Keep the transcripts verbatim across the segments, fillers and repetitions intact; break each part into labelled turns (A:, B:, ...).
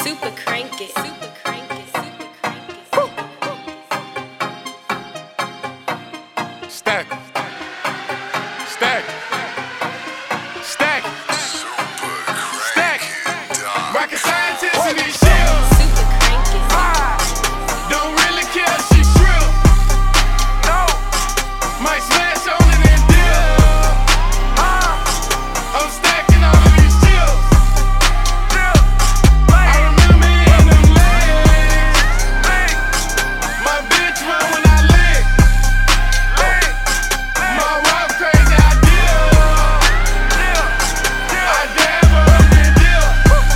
A: Super crank it. Super crank it. Super crank it.
B: Stack. Stack. Stack. Stack. Rocket scientists in these shields.
A: Super crank it.
B: Don't really care, she shrill. No. Might smash on it and deal. I'm stacking all of these chills. I remember in them legs. My bitch run when I lick. My wife crazy, I deal. I dab her and deal.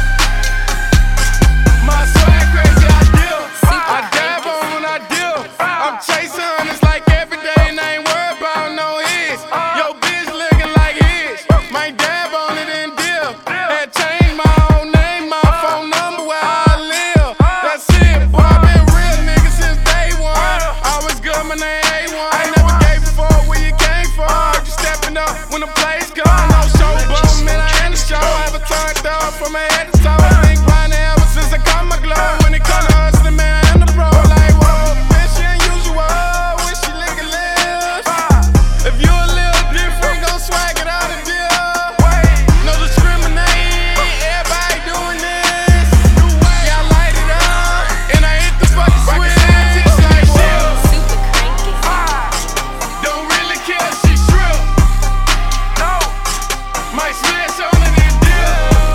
B: My swag crazy, I deal. I dab on when I deal. I'm chasing honest like every day and I ain't worried about no hits. Yo bitch looking like his. Might dab on it and deal. Had changed my whole name, my phone number, where I live. That's it, boy. I been real nigga since day one. Always good, my name A one. I never gave a fuck where you came from. Heard you stepping up when the plays come. No show bum, man, I ain't the show. I have a turned up from my head to toe. Been grinding ever since I caught my glow. When it come to hustling, man, I'm the pro. Like, whoa, man, she unusual. When she lick a lips. If you a little different, gon' swag it out and deal. No discriminate, everybody doing this. Yeah, I light it up, and I hit the fucking switch. Like, whoa.
A: Super crank it.
B: Don't really care, she shrill. No. Might smash on it and deal.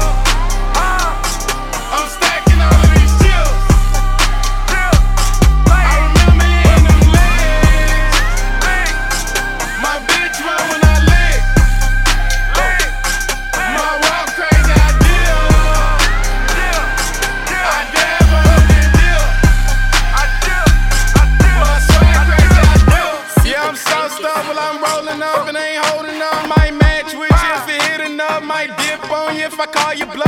B: I'm stacking all of these chills. I remember in them legs. My bitch run when I lick. My wife crazy, I deal. I dab her and deal. My swag crazy, I deal. Yeah, I'm so stuck while I'm rolling up and ain't holding up. Might match with you if it hit enough. Might dip on you if I call you bluff.